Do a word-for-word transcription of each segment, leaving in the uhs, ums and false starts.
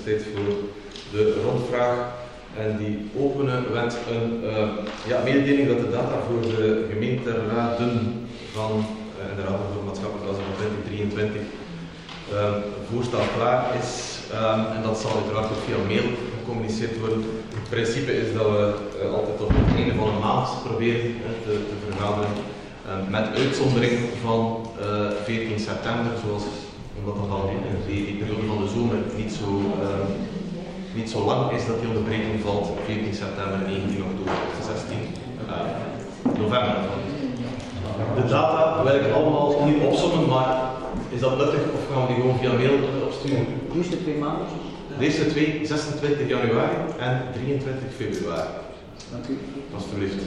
tijd voor de rondvraag. En die openen met een uh, ja, mededeling dat de data voor de gemeenteraden van uh, de Raad voor Maatschappelijk Welzijn van twintig drieëntwintig uh, voorstel klaar is. Um, en dat zal uiteraard ook via mail gecommuniceerd worden. Het principe is dat we uh, altijd tot het einde van een maand proberen uh, te, te vergaderen. Uh, met uitzondering van uh, veertien september, zoals, omdat dat al in die, die periode van de zomer niet zo, uh, niet zo lang is dat die onderbreking valt. veertien september, negentien oktober, zestien november. De data wil ik allemaal niet opzommen, maar is dat nuttig of gaan we die gewoon via mail opsturen? De eerste twee maanden? De eerste twee, zesentwintig januari en drieëntwintig februari. Dank u. Alsjeblieft.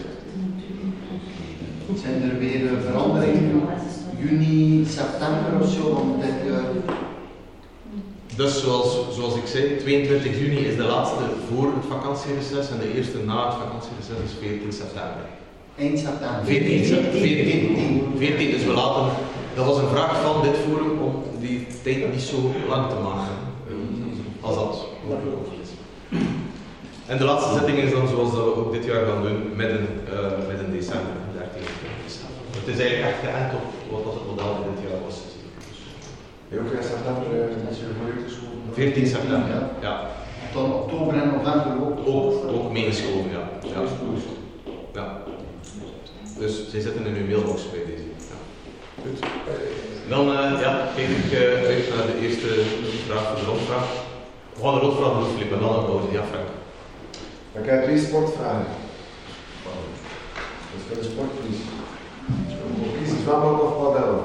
Zijn er weer veranderingen? Juni, september of zo van dit jaar? Dus zoals, zoals ik zei, tweeëntwintig juni is de laatste voor het vakantiereces en de eerste na het vakantiereces is veertien september. Eind september? veertien, veertien, veertien, dus we laten, dat was een vraag van dit forum om die tijd niet zo lang te maken, als dat mogelijk is. En de laatste zitting is dan zoals dat we ook dit jaar gaan doen, midden, uh, midden december, dertien december. Het is eigenlijk echt geënt op wat dat het model van dit jaar was. En ook in september is je voor geschoven? veertien september, ja. ja. Dan oktober en november ook? Ook, ook meegeschoven, ja. ja. ja. Dus zij zitten in uw mailbox bij deze. Ja. Goed. Dan uh, ja, kijk ik uh, uit naar de eerste vraag voor de rondvraag. We gaan de rondvraag doen, Filip, en dan een pauze. Ja, Frank. Dan krijg je twee sportvragen. Dat is voor de sportquiz. Kies het zwembad of padel?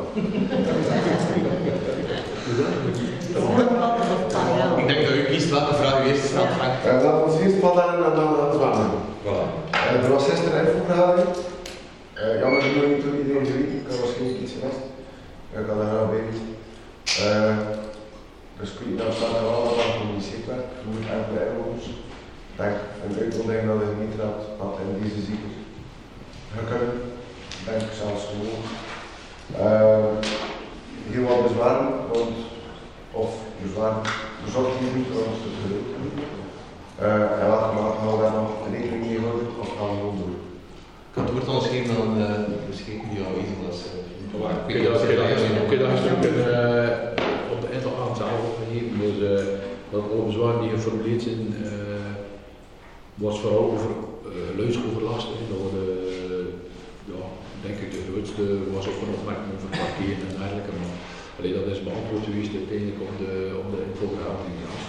Ik denk dat u kiest welke vraag u eerst stelt, Frank. Uh, laten we eerst padellen en dan het zwemmen. Voilà. Uh, er was gisteren een infovergadering. Uh, jammer genoeg niet door iedereen geweten, ik had waarschijnlijk iets gemist. Ik had er graag bij weten. Uh, dus ik weet niet of dat er wel wat aan gecommuniceerd werd, voor enkele inwoners. Ik denk een uitnodiging dat de gemeenteraad had in deze ziekte gekund. Ik denk zelfs gewoon. Uh, heel wat bezwaren, want, of bezwaren, bezorgd hier niet, want het gelukt. Uh, en welke maat gaan we daar nog rekening mee houden, of gaan we gewoon doen? Ik kan het woord anders geven aan uh, de schepen die aanwezig was. Kun je dat op de aantal aantal gegeven, dus uh, dat alle bezwaren die geformuleerd zijn, uh, was vooral over uh, geluidsoverlast. Dat we de, ja, denk ik de grootste was ook een opmerking over parkeren en dergelijke, maar allee, dat is beantwoord geweest uiteindelijk op de, op de infovergadering. Ja.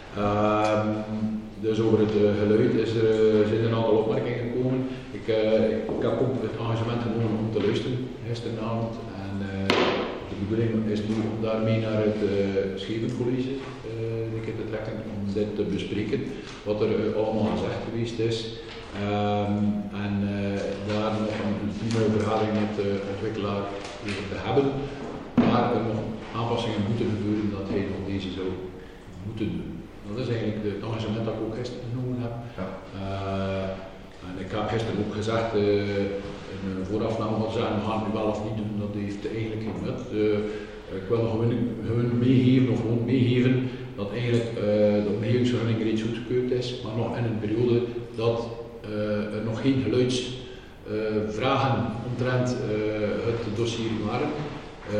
Uh, dus over het uh, geluid is er, uh, zijn er een aantal opmerkingen gekomen. Ik, uh, ik heb ook het engagement genomen om te luisteren gisteravond en uh, de bedoeling is nu om daarmee naar het uh, Schepencollege uh, een keer te trekken om dit te bespreken, wat er uh, allemaal gezegd geweest is. Um, en uh, daar nog een ultieme vergadering met de ontwikkelaar over te hebben, maar er nog aanpassingen moeten gebeuren dat hij nog deze zou moeten doen. Dat is eigenlijk het engagement dat ik ook gisteren genomen heb. Ja. Uh, en ik heb gisteren ook gezegd, uh, in een voorafname van zeggen, we gaan het nu wel of niet doen, dat heeft eigenlijk geen nut. Uh, ik wil nog gewoon, gewoon meegeven, of gewoon meegeven, dat eigenlijk uh, de omgevingsvergunning reeds goedgekeurd is, maar nog in een periode dat uh, er nog geen geluidsvragen uh, omtrent uh, het dossier waren. Uh,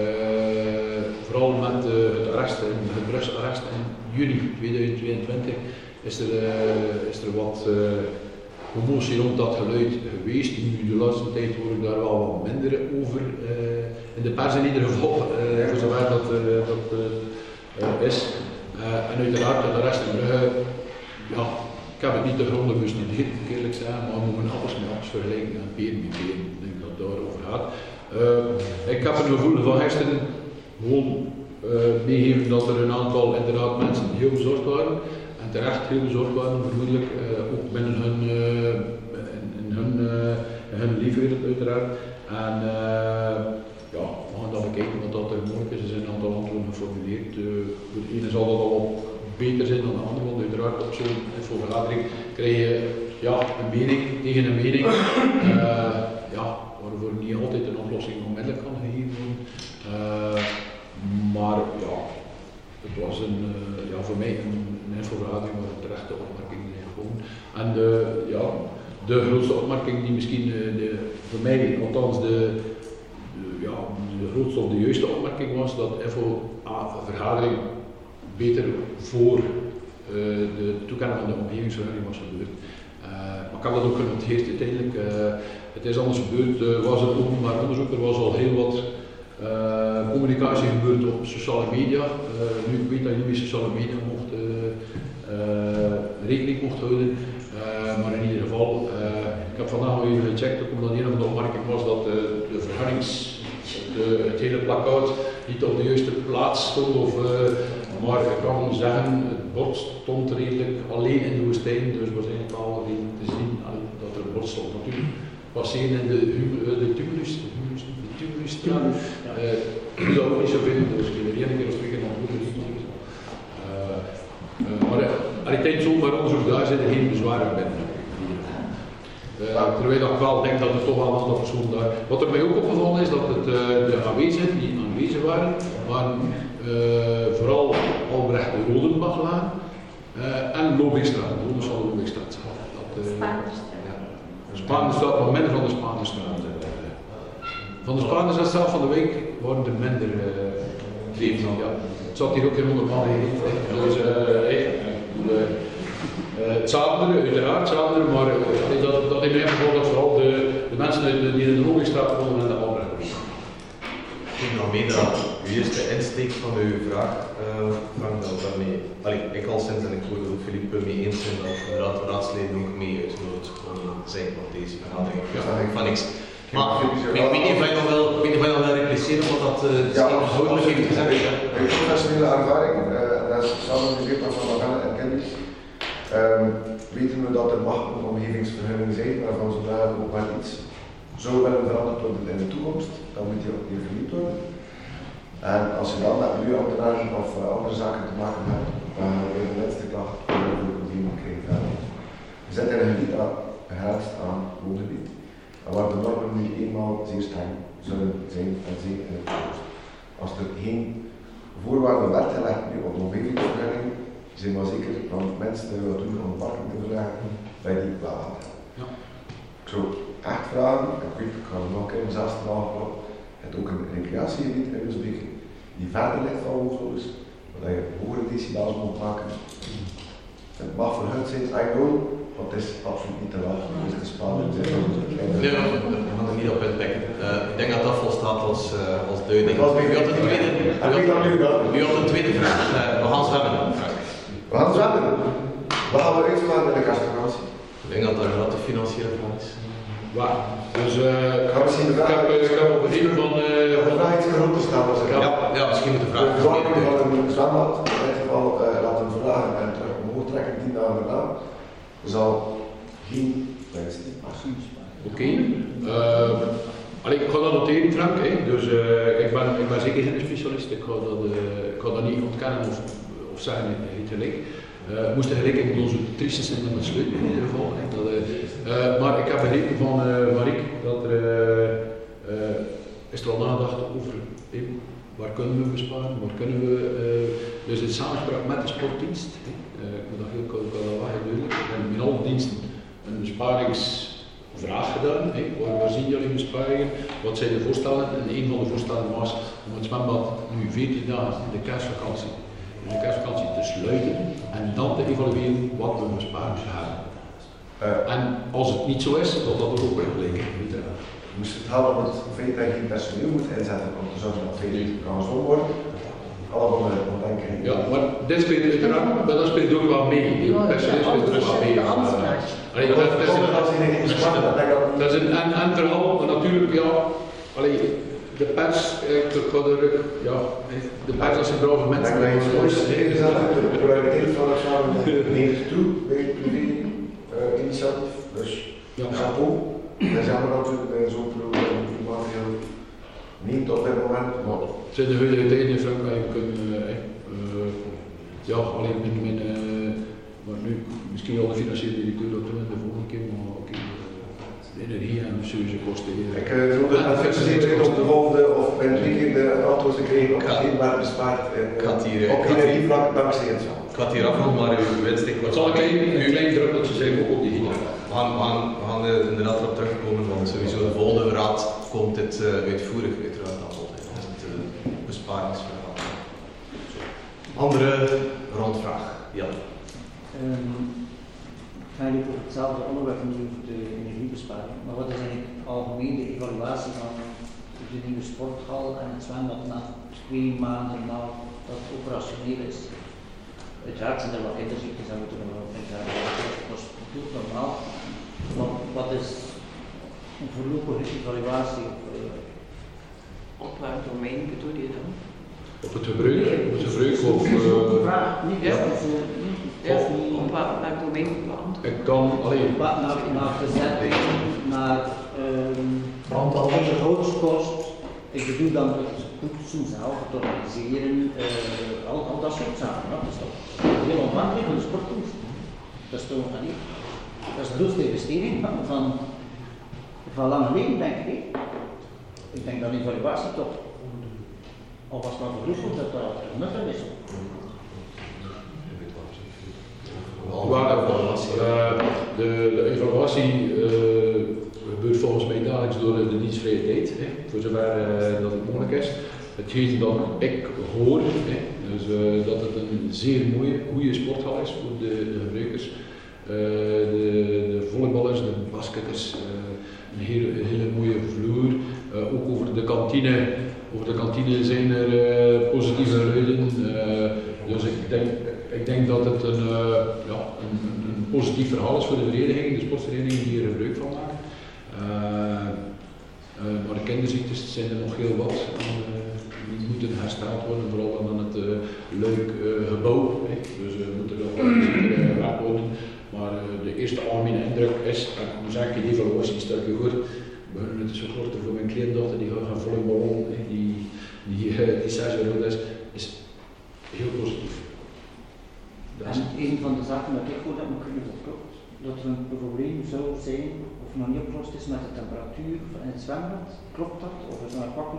vooral met uh, het arrest, het drugsarrest in juni tweeduizend tweeëntwintig is er, uh, is er wat uh, commotie rond dat geluid geweest. Nu de laatste tijd hoor ik daar wel wat minder over, uh, in de pers in ieder geval, uh, voor zover dat, uh, dat uh, uh, is. Uh, en uiteraard de arrest in Brugge, ja, ik heb het niet te grondig bestudeerd, moet ik eerlijk zeggen, maar we moeten appels met appels vergelijken en peren met peren. Ik denk dat het daarover gaat. Uh, ik heb het gevoel van gisteren gewoon uh, meegeven dat er een aantal inderdaad mensen heel bezorgd waren en terecht heel bezorgd waren, vermoedelijk uh, ook binnen hun, uh, in, in hun, uh, in hun leefwereld uiteraard. En uh, ja, we gaan dan bekijken wat dat er mogelijk is. Er zijn een aantal antwoorden geformuleerd. Uh, voor de ene zal dat al wat beter zijn dan de andere, want uiteraard op zo'n infovergadering krijg je ja, een mening tegen een mening. Uh, ja, waarvoor niet altijd een oplossing onmiddellijk kan gegeven worden. Uh, maar ja, het was een, uh, ja, voor mij een, een infovergadering waar terechte opmerkingen zijn gekomen. En de, ja, de grootste opmerking die misschien uh, de, voor mij, althans de, de, ja, de grootste of de juiste opmerking was, dat Info een vergadering beter voor uh, de toekenning van de omgevingsvergunning was gebeurd. Uh, maar ik heb dat ook genoteerd uiteindelijk. Uh, het is anders gebeurd, er uh, was een openbaar onderzoek, er was al heel wat uh, communicatie gebeurd op sociale media. Uh, nu ik weet dat jullie sociale media mocht, uh, uh, rekening mocht houden, uh, maar in ieder geval, uh, ik heb vandaag nog even gecheckt, ook omdat een van de opmerkingen was dat uh, de vergunnings, de, het hele plakkaat niet op de juiste plaats stond. Of, uh, Maar ik kan zeggen, het bord stond redelijk alleen in de woestijn, dus was eigenlijk al redelijk te zien dat er een bord stond. Natuurlijk passeren in de, de tumulus, de tumulus, de tumulus, uh, is dat ook niet zoveel, dus ik heb er één keer of twee keer nog goed gezien. Uh, uh, maar uh, tijdens zomaar onderzoek, daar zitten geen bezwaren binnen. Uh, terwijl ik wel denk dat er toch wel een aantal personen daar. Wat er mij ook opgevallen is, dat het, uh, de aanwezigen die aanwezig waren, waren uh, vooral Albrecht de Rodenbachlaan uh, en Lobigstraat, de bewoners van de Lobigstraat. Uh, ja. De Spaanderstraat, maar minder van de Spaanderstraat. Uh, van de Spaanderstraat zelf van de week waren er minder. Uh, ja. Het zat hier ook in honderd man in. Dus, uh, hey, uh, Uh, het zadelen, uiteraard zadelen, maar uh, dat, dat in mijn geval dat vooral de, de mensen uit de, die in de Lobigstraat wonen en de Albrecht. Ik denk dan mee dat uw eerste insteek van uw vraag, uh, Frank, dat daarmee, allee, ik al sinds en ik hoorde ook Philippe mee eens zijn dat inderdaad de raadsleden ook mee uitgenodigd zijn op deze vergadering. Ja, van niks. Maar ik weet niet of je nog wel, ik weet niet of je nog wel repliceren wat dat uh, ja, houdelijk heeft gezegd. Mijn professionele ervaring, uh, en dat is samen gezegd van Magelle en Kennis. Um, weten we dat er mag een omgevingsvergunning zijn, waarvan zodra ook maar iets zou willen veranderd worden in de toekomst, dan moet die ook weer vernieuwd worden. En als je dan met milieuambtenaren of uh, andere zaken te maken hebt, dan gaan we de laatste klacht voor de problemen krijgen. Je zit in een gebied dat grenst aan woongebied, en waar de normen nu eenmaal zeer streng zullen zijn en zeker in de toekomst. Als er geen voorwaarden werd gelegd nu op de omgevingsvergunning, zijn maar zeker van mensen die wat doen om een parking te verleggen, bij die wel aan hebben. Ja. Ik zou echt vragen, ik weet, ik ga er nog een keer mezelf te maken, het ook een recreatiegebied in Oostbeek die verder ligt van Hoogloos, waar je hogere decibels moet maken. Het mag verhut zijn, I know, maar het is absoluut niet te laat. Dus het is spannend. Nee, we gaan er niet op inpikken. Uh, ik denk dat dat volstaat als, uh, als duiding. U had een tweede, u had een tweede vraag. Uh, we gaan zwemmen. We gaan zwemmen. We gaan we uitgaan met de kerstvakantie. Ik denk dat dat een grote financiële vraag is. Waar? Dus uh, ik heb, uh, ik heb op een reden van... Uh, de vraag iets groter stellen. Ja, ja, misschien moet de vraag. De verwarming van een zwembad, in ieder geval uh, laten verlagen en terug omhoog trekken, tien dagen daarna, zal geen winst zijn. Oké. Okay. Uh, ik ga dat noteren, Frank. Hè. Dus uh, ik, ben, ik ben zeker geen specialist. Ik ga dat, uh, ik ga dat niet ontkennen of, of zeggen, niet gelijk. Uh, we moesten gelijk in onze trieste zijn met het sluiten in ieder geval. Hè. Dat, uh, uh, maar ik heb begrepen van uh, Marieke dat er uh, uh, is er al nagedacht over hey, waar kunnen we besparen, waar kunnen we. Uh, dus in samenspraak met de sportdienst, hè. Uh, ik moet dat heel kort wel duidelijk. We hebben in alle diensten een besparingsvraag gedaan. Hè. Waar, waar zien jullie besparingen? Wat zijn de voorstellen? En een van de voorstellen was om het zwembad nu veertien dagen in de kerstvakantie. De kerstvakantie te sluiten en dan te evalueren wat we bespaard hebben. Uh, en als het niet zo is, dat dat ook wel blijken. Je moest het halen om het feit dat je geen personeel moet inzetten om te zorgen dat het feit kan zo worden. Allemaal met ontdenkingen. Ja, maar dit speelt uiteraard, maar dat speelt ook wel mee. Die personeel speelt ook wel mee. Dat is een en, en vooral natuurlijk, ja, allee, de pers, ik ga er, ja, de pers als een brave mensen. Ik denk dat je het mooiste ingezet hebt, de prioriteit van het samen neemt toe bij het privé-initiatief. Dus chapeau. Dat is jammer natuurlijk bij zo'n programma niet op dit moment. Maar het zijn de huidige tijden in Frankrijk kunnen, uh, uh, ja, alleen met, met uh, maar nu, misschien al de financiële directeur dat doen de volgende keer, maar oké. Okay. De energie en de serieuze kosten. Ik hoop dat het verzekering op de volgende of bij drie keer de antwoord te krijgen op geen waar bespaard en op energievlak dankzij het zwembad. ik ga het hier afronden, maar uw winststick Het wordt... zal een klein, een klein druppeltje zijn ook op die gitaar. We gaan, we gaan, we gaan uh, inderdaad erop terugkomen, want sowieso de volgende raad komt dit uh, uitvoerig uiteraard aan bod. Dat is het uh, besparingsverhaal. Andere rondvraag. Ja. Um, ik ga niet over hetzelfde onderwerp, niet over de energiebesparing, maar wat is eigenlijk algemeen de evaluatie van de nieuwe sporthal en het zwembad na twee maanden nadat het operationeel is? Uiteraard zijn er wat kinderziektes en moeten we nog op ingaan, dat is goed normaal. Maar wat is een voorlopige evaluatie? Op welk domein bedoel je dan? Op het gebruik, op het gebruik of... Uh, vraag, niet ja. dat zo, niet. Ja, op welk, welk domein beantwoord? ik kan alleen... Naar, naar verzetting, naar um, onderhoudskost. Ik bedoel dan het poetsen zelf, het organiseren, uh, al, al dat soort zaken. Dat is toch heel onafhankelijk van de sporttoest. Dat is toch niet. Dat is de grootste investering van, van, van lange leven, denk ik. Ik denk dat een evaluatie toch, al was maar verroepeld, dat dat nuttig is. Waar, uh, de, de evaluatie uh, gebeurt volgens mij dagelijks door de dienstvrije tijd, hè, voor zover uh, dat het mogelijk is. Hetgeen dat ik hoor, hè, dus, uh, dat het een zeer mooie, goede sporthal is voor de, de gebruikers. Uh, de, de volleyballers, de basketters, uh, een hele, hele mooie vloer. Uh, ook over de kantine, over de kantine zijn er uh, positieve geluiden. Uh, dus ik denk, ik denk dat het een, uh, ja, een, een positief verhaal is voor de vereniging, de sportverenigingen die er gebruik van maken. Uh, uh, maar de kinderziektes zijn er nog heel wat. En, uh, die moeten hersteld worden, vooral dan het uh, leuk uh, gebouw. Hè. Dus we uh, moeten er wel zeker uh, werk worden. Maar uh, de eerste algemene indruk is, en ik moet zeggen, die evaluatie stel je goed. We beginnen het zo kort voor mijn kleindochter, die gaat gaan volleyballen, die, die, uh, die zes jaar oud is, is heel positief. En een van de zaken dat ik hoor dat me kunnen klopt, dat er een probleem zou zijn, of nog niet opgelost is met de temperatuur in het zwembad. Klopt dat? Of is dat een pakken?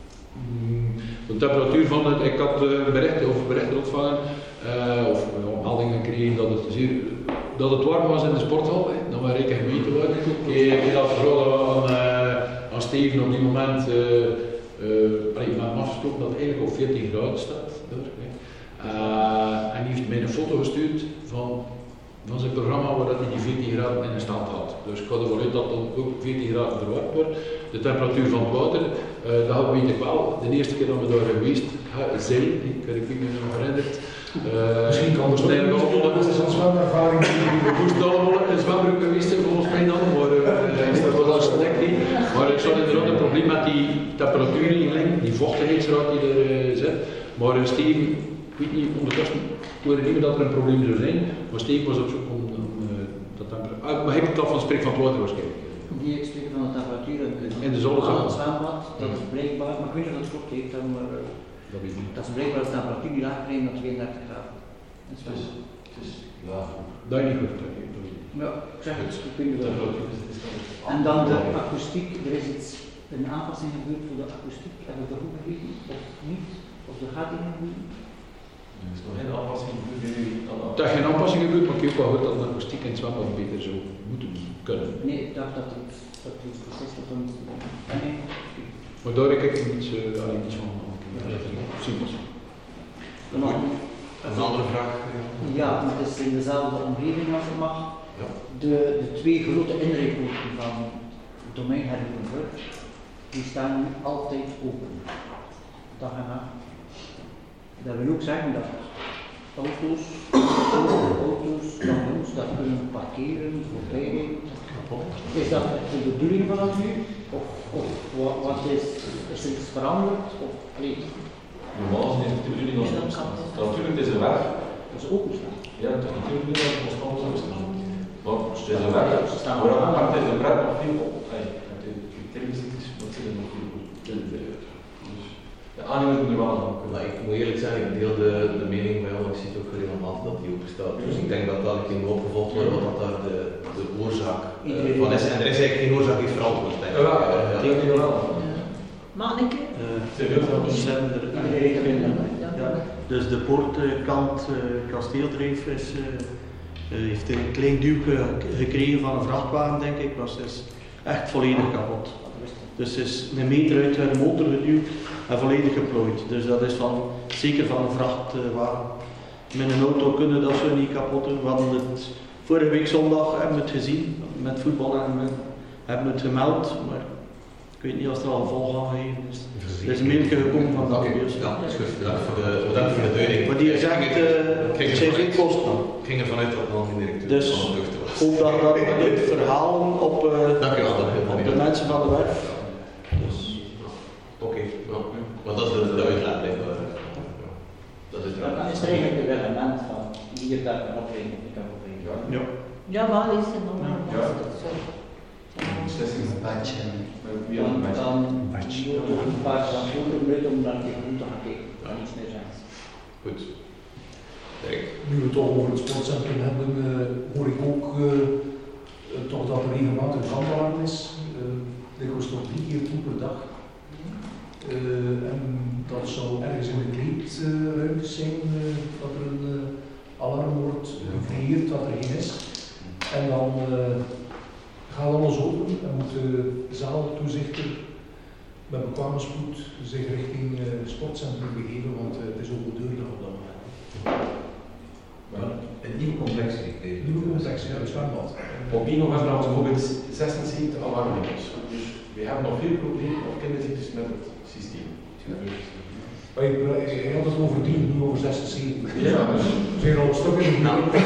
De temperatuur van het, ik had uh, berichten of berichten ontvangen, uh, of uh, meldingen gekregen dat het, zeer, dat het warm was in de sporthal, hè. Dan waar ik een gemeente was. Ik heb dat vooral aan, uh, aan Steven op die moment uh, uh, allee, met hem afgesproken dat het eigenlijk op veertien graden staat. Daar, uh, en die heeft mij een foto gestuurd van, van zijn programma waar dat hij die veertien graden in de stand had. Dus ik ga ervan uit dat dan ook veertien graden verwarmd wordt. De temperatuur van het water, uh, dat weet ik wel. De eerste keer dat we daar geweest zijn, ik heb me nog herinnerd. Uh, Misschien kan het ook, dat is een zwemervaring. We moesten allemaal in een zwembroek geweest zijn volgens mij dan, maar uh, dat was al slecht niet. Maar ik zat inderdaad een probleem met die temperatuurregeling, die vochtigheidsgraad die er uh, zit. Maar uh, Steven, ik weet niet, ondertussen, ik hoorde niet meer dat er een probleem zou zijn, maar Steven was op zoek om uh, dat temperatuur. Uh, maar ik heb het al van spreek van het water waarschijnlijk. Die ik spreek van de temperatuur in de zon aan het zwembad, dat is blijkbaar, maar ik weet niet of dat klopt heeft, dan, maar, uh, dat, weet ik niet. dat is blijkbaar de temperatuur die lager is dan tweeëndertig graden. Het is, het is laag. Dat is niet goed. Ja, ik zeg het, ik weet niet wel. En dan de akoestiek, er is iets, een aanpassing gebeurd voor de akoestiek, heb ik dat goed begrepen of niet? Of er gaat die nog niet? Er is nog geen aanpassing voor jullie. Dat is geen aanpassing gebeurd, maar ik heb ook wel gehoord dat de akoestiek in het zwembad beter zou moeten kunnen. Nee, ik dacht dat het, dat het proces dat dan is. Nee. Maar daar heb ik niets, uh, alleen iets van. Simpel. Een andere vraag? Ja, maar het is in dezelfde omgeving als het mag. Ja. De, de twee grote inreekpoorten van het domein Herrenbrug, die staan nu altijd open. Dag en nacht. Dat wil ook zeggen dat auto's, auto's, camions, dat kunnen parkeren, voorbijrijden. Is dat de bedoeling van dat nu? Of, of wat, wat is, is er iets veranderd? Of, allee. Normaal is het de bedoeling als het opstaat. Natuurlijk is er weg. Dat is openstaan. Ja, het is natuurlijk niet als het constant zo is. Maar het is er weg. Ze staan Maar wel aan. het is er weg nog veel op. Het is criteriumziektes, wat zit er nog veel op. De aannemers moeten er wel aan kunnen. Maar ik moet eerlijk zijn, ik deel de, de mening bij ons, ik zie het ook regelmatig dat die open staat. Dus ik denk dat dat een keer opgevolgd wordt, wat dat daar de, de oorzaak uh, van is. En er is eigenlijk geen oorzaak die verantwoord is. Ja, deel die wel. Mag ik? Serieus, dat is Iedereen redt erin. ja. Dus de poortkant uh, Kasteeldreef is, uh, uh, heeft een klein duwke gekregen van een vrachtwagen, denk ik, maar ze is echt volledig kapot. Dus ze is een meter uit de motor geduwd en volledig geplooid. Dus dat is van, zeker van een vrachtwagen. Met een auto kunnen dat zo niet kapot doen. We hadden het vorige week zondag hebben we het gezien met voetbal en we hebben het gemeld, maar ik weet niet of er al gevolg aan gegeven is. Er is een mailtje gekomen van dat nieuws. Ja, dat is goed. Bedankt voor de, bedankt voor de duiding. Maar die is echt, uh, het zijn geen kosten. Ik ging ervan uit dat het nog geen directeur dus, van de lucht was. Ik hoop dat dat het verhalen op, uh, Dank u wel, dat op de mensen van de werf. Dus, Oké, okay. Ja. Maar dat is de, de uitleg blijkbaar. Dat is, ja, dan is er eigenlijk een reglement van hier dat een opleiding kan opleiden. Ja. Ja, waar is het nog? Ja. Beslissing een badge. Dan, dan moet je ook een paar verantwoordelijken uit om dan tegen goed te gaan kijken. Dat is meer zijn. Goed. Kijk. Nu we het toch over het sportcentrum hebben, uh, hoor ik ook uh, uh, toch dat er regelmatig brandalarm is. Uh, dikwijls toch drie keer toe per dag. Uh, en dat zou ergens in de kleedruimtes zijn uh, dat er een uh, alarm wordt gecreëerd dat er geen is. En dan uh, gaat alles open en moet de zaaltoezichter met bekwame spoed zich richting uh, het sportcentrum begeven, want uh, het is overdeurig op dat moment. Maar een nieuw complex gekregen. Nieuw complex, ja, het zwembad. op één november hadden we bijvoorbeeld zesenzeventig alarmmeters. Dus we hebben nog veel problemen of kinderziektes met het systeem. Maar je, je had het over tien, nu over zesenzeventig. Ja, dus we zijn al een stuk in de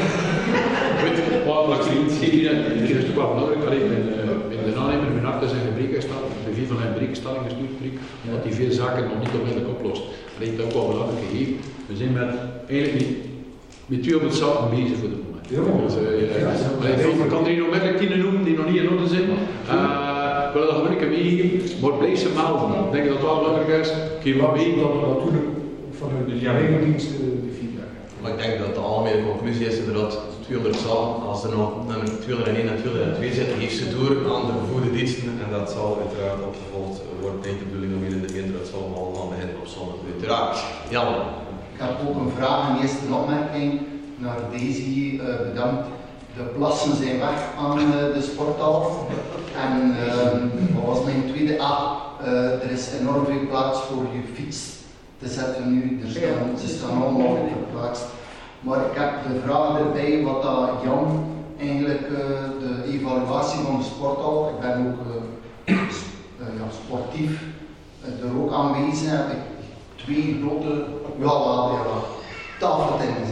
Weet je, wat ik hier in de kwam belangrijk dat ik in de aannemer mijn hart is een gebrekenstelling, de vier van een gebrekenstelling is nu omdat die veel zaken nog niet onmiddellijk oplost. Dat heeft ook wel belangrijk gegeven. We zijn met eigenlijk niet met tweehonderd zaken bezig voor het moment. Ja, dus, uh, ja, ja, ik kan er niet onmiddellijk tien noemen die nog niet in orde zijn. Uh, ik wil dat gewoon een keer meegeven, maar blijf ze melden. Ik denk dat het wel belangrijk is. Ik maar weet dat we natuurlijk vanuit de Rijndienst de feedback hebben. Maar ik denk dat de algemene conclusie is inderdaad tweehonderd zal, als er nog nummer tweehonderdéén en tweehonderdtwee zitten, heeft ze door aan de bevoegde diensten en dat zal uiteraard opgevolgd worden. Niet de bedoeling om hier in de winter, dat zal allemaal van beginnen op zondag, uiteraard. Jan. Ik heb ook een vraag en eerst een opmerking naar Daisy, uh, bedankt. De plassen zijn weg aan uh, de sporthal. En uh, wat was mijn tweede? Ah, uh, er is enorm veel plaats voor je fiets te zetten nu. Er staan, ze staan allemaal verplaatst. Maar ik heb de vraag erbij wat dat Jan eigenlijk uh, de evaluatie van de sporthal. Ik ben ook uh, uh, ja, sportief uh, er ook aanwezig. Heb ik twee grote, ja, ja, ja, tafeltennis.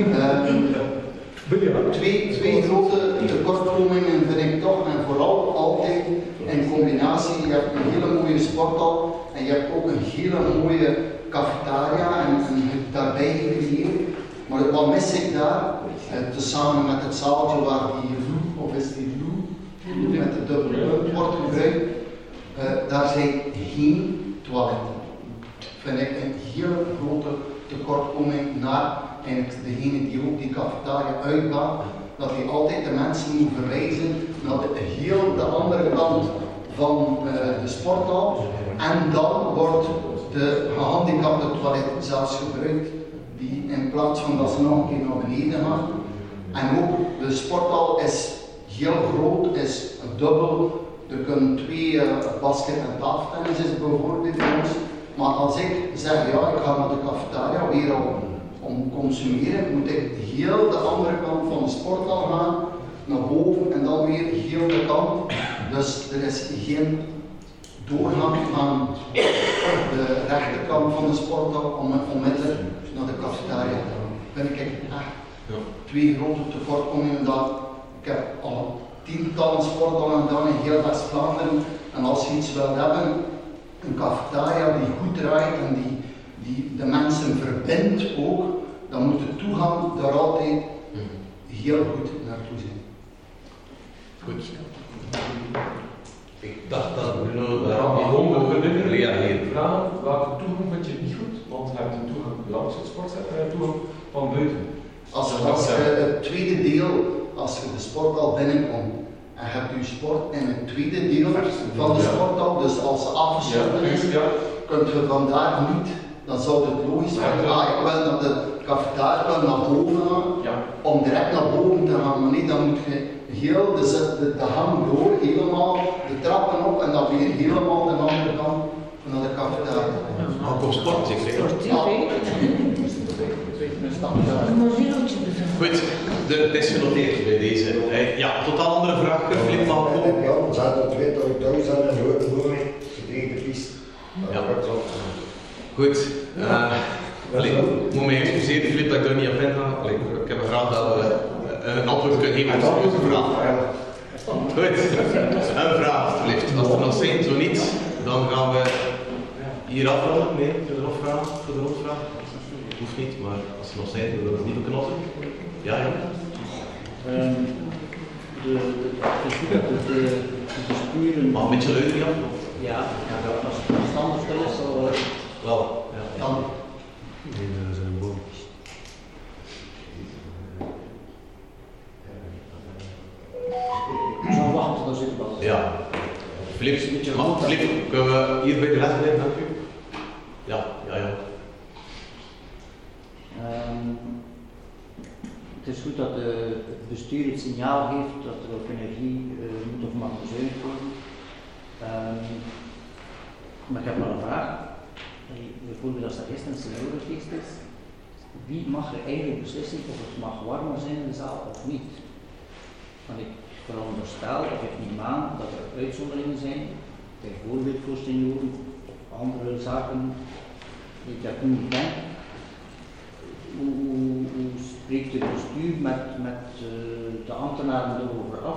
Uh, twee, twee grote tekortkomingen vind ik toch, en vooral altijd in combinatie. Je hebt een hele mooie sporthal en je hebt ook een hele mooie cafetaria en, en daarbij gecreëerd. Maar wat mis ik daar? Uh, tezamen met het zaaltje waar die Lou, of is die Lou, met de dubbele wordt gebruikt, uh, daar zijn geen toiletten. Vind ik een heel grote tekortkoming naar eigenlijk degene die ook die cafetaria uitgaat, dat die altijd de mensen moet verwijzen naar de heel de andere kant van uh, de sporthal en dan wordt de gehandicapte toilet zelfs gebruikt, die in plaats van dat ze nog een keer naar beneden gaan. En ook de sporthal is heel groot, is dubbel, er kunnen twee uh, basket- en tafeltennis is bijvoorbeeld bij ons. Maar als ik zeg, ja, ik ga naar de cafetaria weer al om consumeren, moet ik heel de andere kant van de sporthal gaan, naar boven en dan weer heel de kant. Dus er is geen doorgang aan de rechterkant van de sporthal om onmiddellijk naar de cafetaria te gaan. Vind ik echt twee grote tekortkomingen. Dat ik heb al tientallen sporthallen gedaan in heel West-Vlaanderen en als je iets wil hebben, een cafetaria die goed draait en die, die de mensen verbindt ook, dan moet de toegang daar altijd heel goed naartoe zijn. Goed. Ik dacht dat Bruno daar Ja, niet we kunnen reageren. vragen welke toegang vind je niet goed, want je hebt de toegang langs het sportcentrum en de toegang van buiten. Als, als je het tweede deel, als je de sporthal binnenkomt en je hebt je sport in het tweede deel van de sporthal, dus als ze afgesloten is, ja. kunt je vandaar niet dan zou het logisch zijn, ah, ik wil naar de cafetaria, ik wil naar boven gaan, Ja. om direct naar boven te gaan, maar niet, dan moet je heel de, de, de hang door, helemaal de trappen op en dan weer helemaal de andere kant naar de cafetaria. Maar op sport zeker. Sportief, Ja. Goed, de, het is genoteerd bij deze. Eh, ja, totaal andere vraag. Filip mag komen. Ja, we zaten op twee tot duizend en horen door tegen de piste. Ja. Goed. Uh, allee, ik moet me excuseren, Filip, dat ik daar niet op in ga. Allee, ik heb graag dat we een antwoord kunnen geven op deze vraag. Goed, een vraag alsjeblieft. Als er nog zijn, zo niet, dan gaan we hier afronden. Nee, voor de rondvraag. Voor de rondvraag. Hoeft niet, maar als er nog zijn, dan willen we het niet beknotten. Ja, ja. Um, de, de, het is goed dat het de, de besturen... Maar een beetje luider, Jan? Ja, ja, als het standaard stil is, zal uh, wel. Ja. Dan. Nee, dat is een boom. Ik zal wachten, dan zit ik wel. Ja. Filip, mag Filip, kunnen we hier bij de les blijven, dank u? Ja, ja, ja. Um, het is goed dat de, het bestuur het signaal geeft dat er op energie uh, moet of mag bezuinigd worden. Um, maar ik heb wel een vraag. Bijvoorbeeld als er gisteren een seniorenfeest is, wie mag er eigenlijk beslissen of het mag warmer zijn in de zaal of niet? Want ik veronderstel, of ik neem aan, dat er uitzonderingen zijn, bijvoorbeeld voor senioren of andere zaken die ik dat nu niet ken. Hoe, hoe, hoe spreekt het bestuur met, met uh, de ambtenaren erover af?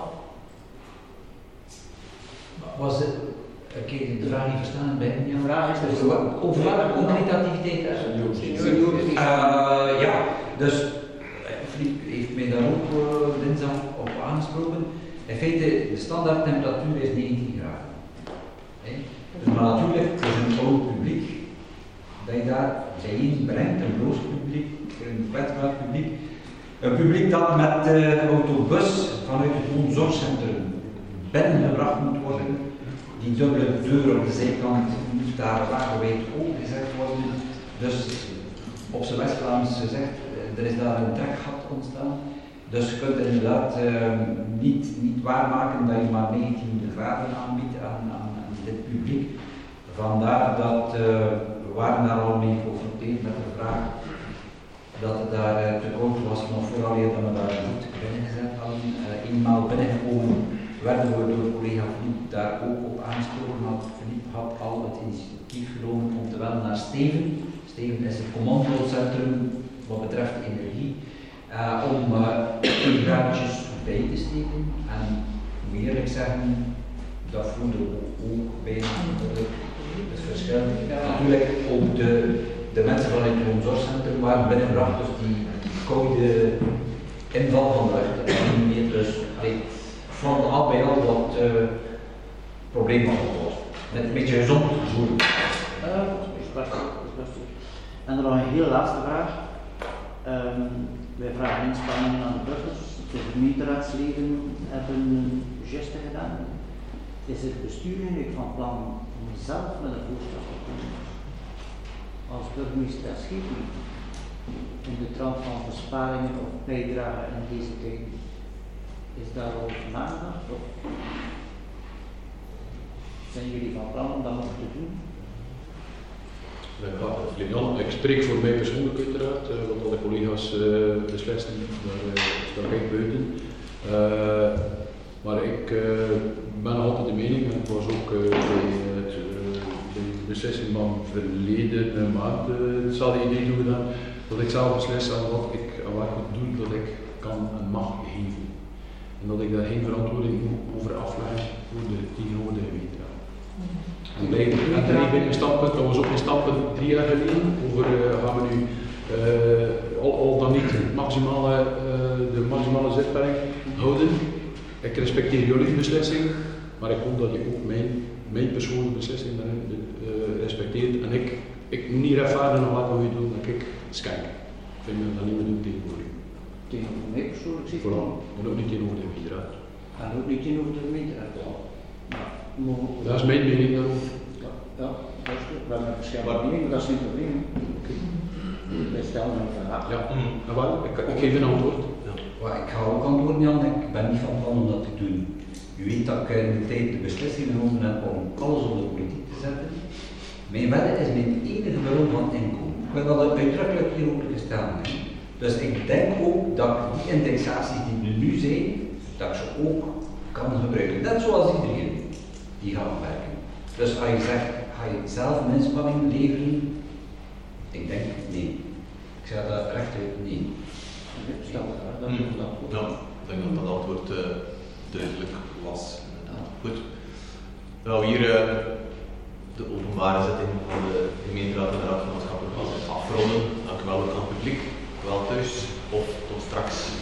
Was het, ik heb de vraag niet verstaan bij hem. De vraag is dus over welke concrete activiteit er seniorenfeest. Uh, ja, dus Filip heeft mij daar ook uh, dinsdag op aangesproken. In feite, de standaard temperatuur is negentien graden. Hey. Dus, maar natuurlijk, het is een oud publiek dat je daar bijeen brengt, een broos publiek, een kwetsbaar publiek. Een publiek dat met de autobus vanuit het woonzorgcentrum binnengebracht moet worden. Die dubbele deur op de zijkant moet daar wagenwijd opengezet worden. Dus op zijn West-Vlaams gezegd, er is daar een trekgat ontstaan. Dus je kunt inderdaad uh, niet, niet waarmaken dat je maar negentien graden aanbiedt aan, aan, aan dit publiek. Vandaar dat uh, we waren daar al mee geconfronteerd met de vraag dat het daar uh, te koud was, nog vooral eer dat we daar goed binnengezet hadden. Uh, eenmaal binnengekomen werden we door collega Filip daar ook op aangesproken. Had Filip had al het initiatief genomen om te wel naar Steven. Steven is het commandocentrum wat betreft energie. Uh, om uh, graadjes bij te steken. En moet eerlijk zeggen, dat voelde ook bijna het verschil. Ja. Natuurlijk ook de, de mensen vanuit het zorgcentrum waren binnengebracht, dus die koude inval van de lucht. En meer dus, allee, van al bij al wat uh, problemen opgelost. Met een beetje gezond gevoel. Uh, en dan nog een heel laatste vraag. Um, wij vragen inspanningen aan de burgers. De gemeenteraadsleden hebben een geste gedaan. Is het bestuur eigenlijk van plan om zelf met een voorstel te komen? Als burgemeester en Schepen in de trant van besparingen of bijdragen in deze tijd. Is daar al over nagedacht? Of zijn jullie van plan om dat nog te doen? Ja, ik spreek voor mij persoonlijk uiteraard, uh, wat alle collega's uh, beslissen, daar uh, sta ik buiten. Uh, maar ik uh, ben altijd de mening, en het was ook uh, bij het, uh, de beslissing van verleden uh, maand uh, hetzelfde idee toegedaan, dat ik zelf beslis aan wat ik aan wat ik doe dat ik kan en mag geven. En dat ik daar geen verantwoording over afleg voor de tegenover de gemeente. En bij het standpunt, dat was ook een standpunt drie jaar geleden, over uh, gaan we nu uh, al, al dan niet maximale, uh, de maximale zetperk houden. Ik respecteer jullie beslissing, maar ik hoop dat je ook mijn, mijn persoonlijke beslissing daarin uh, respecteert. En ik, ik moet niet rechtvaardigen wat we doen, dat ik schenk. Ik vind dat niet meer doen tegenover u. Tegenover mij persoonlijk zit Vooral, en ook niet tegenover de gemeenteraad. En ook niet tegenover de gemeenteraad. Dat is mijn mening daarover. Ja. Ja, dat is goed. We hebben verschillende meningen, dat is niet het probleem. Wij stellen een vraag. Ja, mm. wel, ik, ik geef een antwoord. Ja. Maar ik ga ook antwoorden, Jan. Ik ben niet van plan om dat te doen. U weet dat ik in de tijd de beslissing genomen heb om alles op de politiek te zetten. Mijn wedde is mijn enige bron van inkomen. Ik wil dat uitdrukkelijk hier ook gesteld hebben. Dus ik denk ook dat die indexaties die er nu zijn, dat ik ze ook kan gebruiken. Net zoals iedereen die gaat werken. Dus als je zegt, ga je zelf een inspanning leveren? Ik denk nee. Ik zeg dat rechtuit nee. Stel dat Mm. is dat goed. Ja, ik denk dat dat antwoord uh, duidelijk was. Inderdaad. Goed. Nou, hier uh, de openbare zitting van de gemeenteraad en de raad van maatschappelijk afronden. Dank u wel ook aan het publiek. Wel thuis of tot straks.